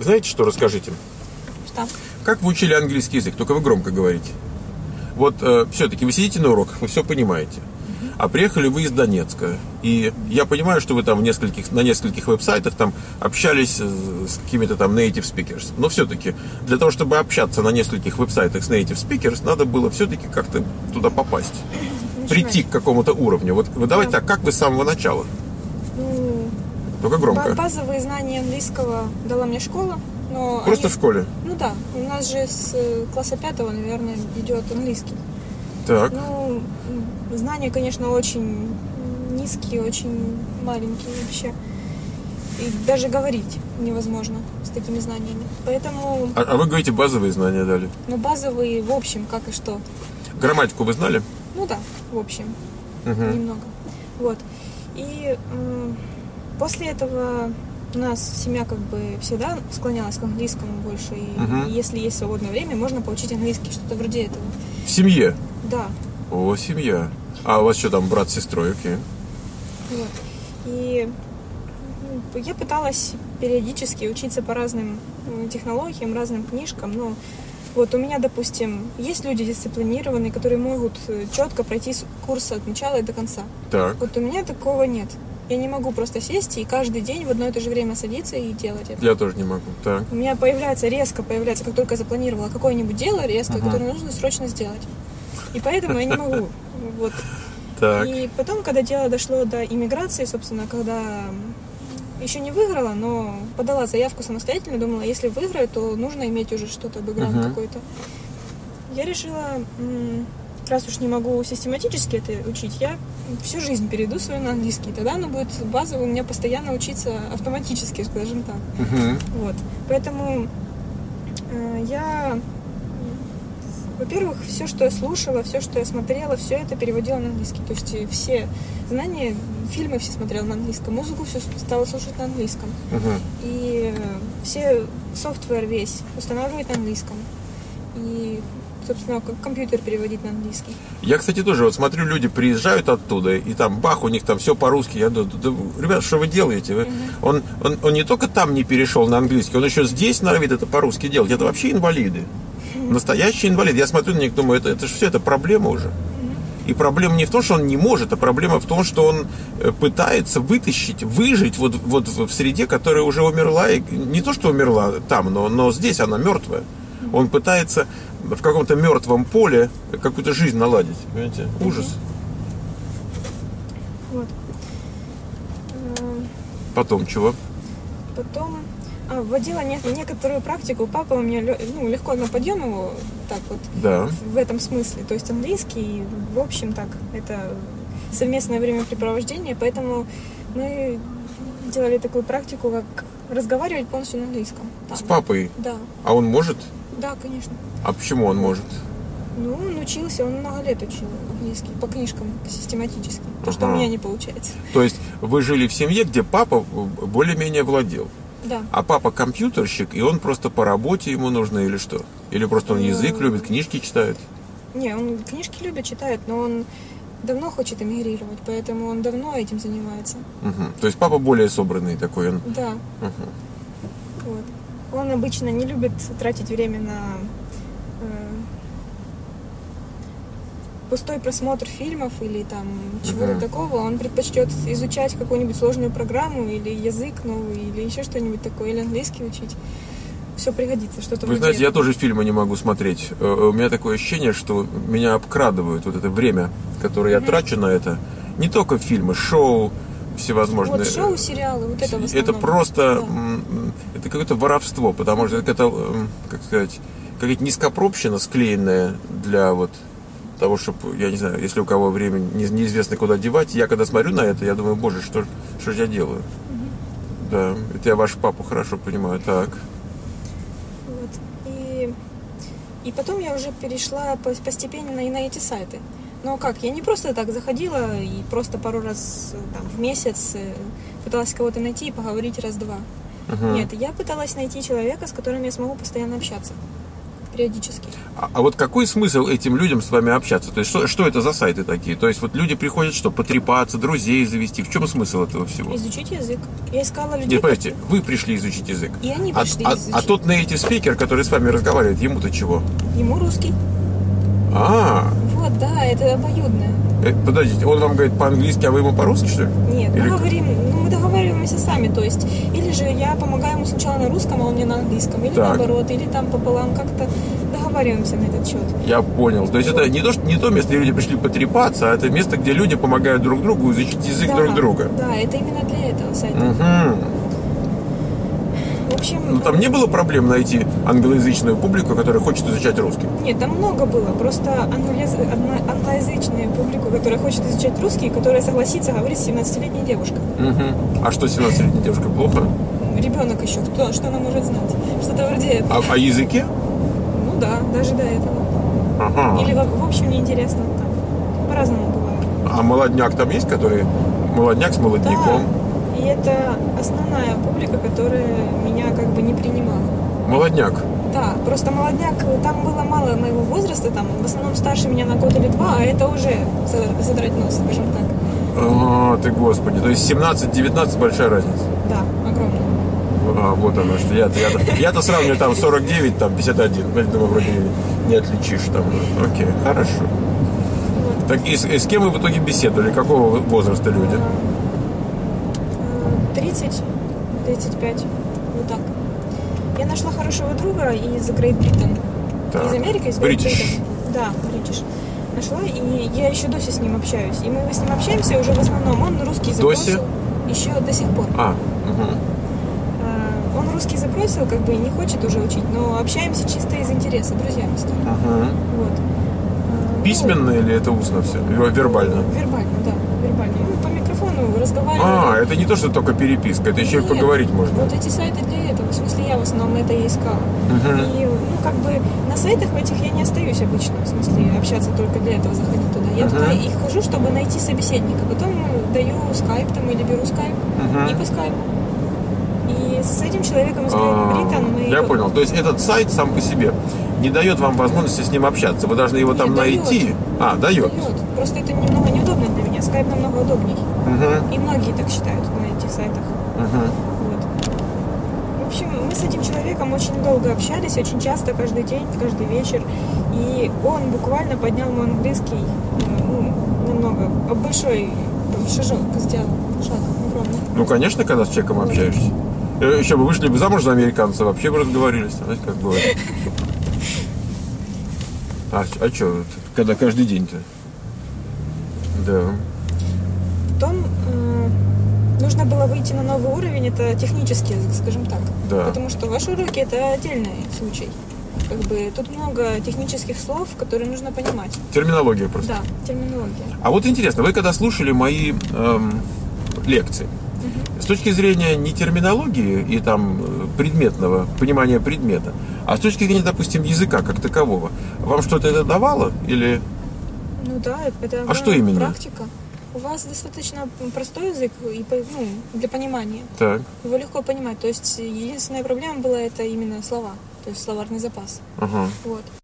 знаете, что расскажите? Что? Как вы учили английский язык? Только вы громко говорите. Вот все-таки вы сидите на уроках, вы все понимаете. А приехали вы из Донецка. И я понимаю, что вы там на нескольких веб-сайтах там общались с какими-то там native speakers. Но все-таки для того, чтобы общаться на нескольких веб-сайтах с native speakers, надо было все-таки как-то туда попасть. Прийти к какому-то уровню. Вот вы давайте так, как вы с самого начала? Только громко. Базовые знания английского дала мне школа. Но Просто в школе? Ну да. У нас же с класса 5, наверное, идет английский. Так. Ну, знания, конечно, очень низкие, очень маленькие вообще. И даже говорить невозможно с такими знаниями. Поэтому... А вы говорите, базовые знания дали? Ну, базовые в общем, как и что. Грамматику вы знали? Ну да, в общем. Немного. Вот. И после этого у нас семья как бы всегда склонялась к английскому больше. И если есть свободное время, можно получить английский, что-то вроде этого. В семье? Да. О, семья. А у вас что там, брат с сестрой, окей? Вот. И я пыталась периодически учиться по разным технологиям, разным книжкам, но вот у меня, допустим, есть люди дисциплинированные, которые могут четко пройти курс от начала и до конца. Так. Вот у меня такого нет. Я не могу просто сесть и каждый день в одно и то же время садиться и делать это. Я тоже не могу. Так. У меня резко появляется, как только я запланировала какое-нибудь дело, которое нужно срочно сделать. И поэтому я не могу. Вот. Так. И потом, когда дело дошло до иммиграции, собственно, когда еще не выиграла, но подала заявку самостоятельно, думала, если выиграю, то нужно иметь уже что-то, бэкграунд какой-то. Я решила, раз уж не могу систематически это учить, я всю жизнь перейду свою на английский. Тогда оно будет базово у меня постоянно учиться автоматически, скажем так. Вот. Поэтому я, во-первых, все, что я слушала, все, что я смотрела, все это переводила на английский. То есть все знания, фильмы все смотрела на английском, музыку все стала слушать на английском. И все софтвер весь устанавливать на английском. И, собственно, как компьютер переводить на английский. Я, кстати, тоже вот смотрю, люди приезжают оттуда, и там бах, у них там все по-русски. Я думаю, да, ребят, что вы делаете? Он не только там не перешел на английский, он еще здесь норовит это по-русски делать. Это вообще инвалиды. Настоящий инвалид. Я смотрю на них, думаю, это же все, это проблема уже. И проблема не в том, что он не может, а проблема в том, что он пытается выжить вот в среде, которая уже умерла. И не то, что умерла там, но здесь она мертвая. Он пытается в каком-то мертвом поле какую-то жизнь наладить. Понимаете? Ужас. Вот. Потом чего? Потом вводила некоторую практику. Папа у меня легко на подъем его так вот. Да. В этом смысле. То есть английский, в общем, так, это совместное времяпрепровождение, поэтому мы делали такую практику, как разговаривать полностью на английском. Там. С папой? Да. А он может? Да, конечно. А почему он может? Ну, он учился, он много лет учил английский, по книжкам, систематически. То, что у меня не получается. То есть вы жили в семье, где папа более-менее владел? Да. А папа компьютерщик, и он просто по работе ему нужно или что? Или просто он язык любит, книжки читает? Не, он книжки любит, читает, но он давно хочет эмигрировать, поэтому он давно этим занимается. То есть папа более собранный такой он? Да. Вот. Он обычно не любит тратить время на пустой просмотр фильмов или там чего-то такого. Он предпочтет изучать какую-нибудь сложную программу или язык новый, или еще что-нибудь такое, или английский учить. Все пригодится, что-то. Вы знаете, я тоже фильмы не могу смотреть. У меня такое ощущение, что меня обкрадывают вот это время, которое я трачу на это. Не только фильмы, шоу всевозможные. Вот шоу, сериалы, вот это в основном. Это просто, это какое-то воровство, потому что это, как сказать, какая-то низкопробщина склеенная для вот того, чтобы, я не знаю, если у кого время неизвестно куда девать, я когда смотрю на это, я думаю, боже, что же я делаю? Да, это я вашу папу хорошо понимаю, так. Вот. И потом я уже перешла постепенно и на эти сайты. Но как, я не просто так заходила и просто пару раз там, в месяц пыталась кого-то найти и поговорить раз-два. Нет, я пыталась найти человека, с которым я смогу постоянно общаться. К периодически. А вот какой смысл этим людям с вами общаться? То есть что это за сайты такие? То есть вот люди приходят, что, потрепаться, друзей завести? В чем смысл этого всего? Изучить язык. Я искала людей... Нет, подождите, вы пришли изучить язык. И они пришли изучить. А тот native speaker, который с вами разговаривает, ему-то чего? Ему русский. Вот, да, это обоюдное. Подождите, он вам говорит по-английски, а вы ему по-русски, что ли? Нет, мы договариваемся сами, то есть, или же я помогаю ему сначала на русском, а он мне на английском, или наоборот, или там пополам, как-то договариваемся на этот счет. Я понял. То есть это не то место, где люди пришли потрепаться, а это место, где люди помогают друг другу изучить язык друг друга. Да, это именно для этого сайта. В общем, но там не было проблем найти англоязычную публику, которая хочет изучать русский? Нет, там много было. Просто англоязычную публику, которая хочет изучать русский, которая согласится говорить с 17-летней девушкой. А что 17-летняя девушка, плохо? Ребенок еще, что она может знать? Что-то вроде этого. А языке? Ну да, даже до этого. Или в общем неинтересно там. По-разному бывает. А молодняк там есть, который молодняк с молодняком? Да. И это основная публика, которая меня как бы не принимала. Молодняк? Да, просто молодняк, там было мало моего возраста, там в основном старше меня на год или два, а это уже задрать нос, скажем так. Ты господи, то есть 17-19 большая разница? Да, огромная. Вот оно, что я-то сравниваю там 49, там 51, думаю, вроде не отличишь там. Окей, хорошо. Вот. Так и с кем вы в итоге беседовали, какого возраста люди? 30-35, вот так. Я нашла хорошего друга из Great Britain. Из Америки, из Great Britain. Да, British. Нашла, и я еще дося с ним общаюсь. И мы с ним общаемся уже в основном. Он русский забросил. Еще до сих пор. Он русский забросил, как бы не хочет уже учить, но общаемся чисто из интереса, друзьями стали. Вот. Письменно или это устно все? Вербально? Вербально, да, вербально. Мы по микрофону разговариваем. Это не то, что только переписка, это еще и поговорить можно. Вот эти сайты для этого. В смысле, я в основном это и искала. И, как бы, на сайтах этих я не остаюсь обычно. В смысле, общаться только для этого, заходить туда. Я туда и хожу, чтобы найти собеседника. Потом даю скайп там или беру скайп и по скайпу. И с этим человеком из Great Britain мы... Я понял. То есть этот сайт сам по себе не дает вам возможности с ним общаться. Вы должны его там найти. Дает. Просто это немного неудобно для меня. Скайп намного удобней. И многие так считают на этих сайтах. Вот. В общем, мы с этим человеком очень долго общались, очень часто, каждый день, каждый вечер. И он буквально поднял мой английский намного, большой шажок сделал. Шаг огромный. Ну, конечно, когда с человеком общаешься. Еще бы вышли бы замуж за американца, вообще бы разговорились. Знаете, как бывает. А что, когда каждый день-то? Да. Потом нужно было выйти на новый уровень, это технический язык, скажем так. Да. Потому что ваши уроки это отдельный случай. Как бы тут много технических слов, которые нужно понимать. Терминология просто. Да, терминология. А вот интересно, вы когда слушали мои лекции, с точки зрения не терминологии и там предметного, понимания предмета, а с точки зрения, допустим, языка как такового, вам что-то это давало или... Ну да, это что именно? Практика. У вас достаточно простой язык и, для понимания. Так. Его легко понимать. То есть единственная проблема была это именно слова, то есть словарный запас. Ага. Вот.